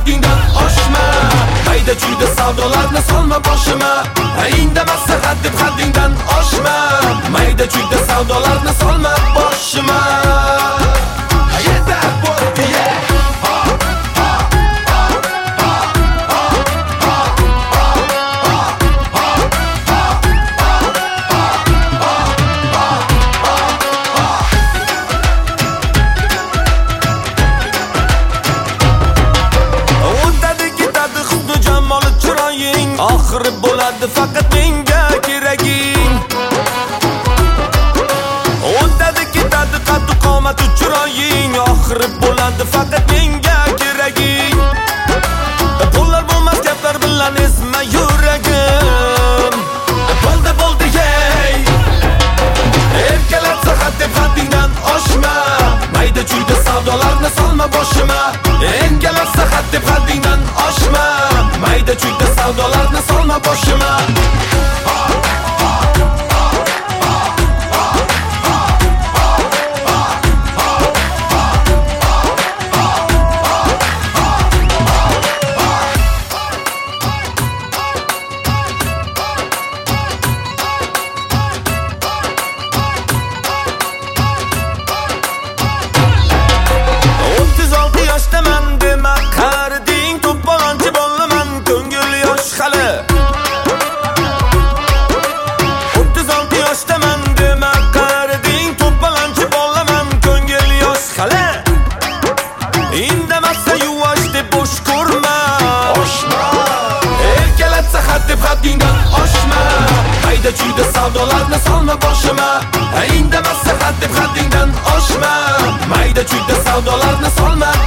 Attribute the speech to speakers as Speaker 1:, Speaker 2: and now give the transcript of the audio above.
Speaker 1: haddingdan oshma. Mayda chuyda savdolarni solma boshima. Indamasa deb haddingdan oshma. Mayda chuyda savdolarni solma boshima. Yetar bo'ldi, oxiri bo'ladi faqat menga keraging. O'tadi ketadi qaddi qomat chiroying, oxiri bo'ladi faqat menga keraging. Pullar bo'lmas gaplar bilan ezma yuragim. Bo'ldi yey. Erkalatsa deb haddingdan oshma. Mayda chuyda savdolarni solma boshima. Erkalatsa deb haddingdan oshma. Mayda chuyda savdolarni solma boshima. Indamasa yuvosh deb bosh ko'rma. Oshma. Erkalatsa deb haddingdan oshma. Mayda chuyda savdolarni solma boshima. Indamasa deb haddingdan oshma. Mayda chuyda savdolarni solma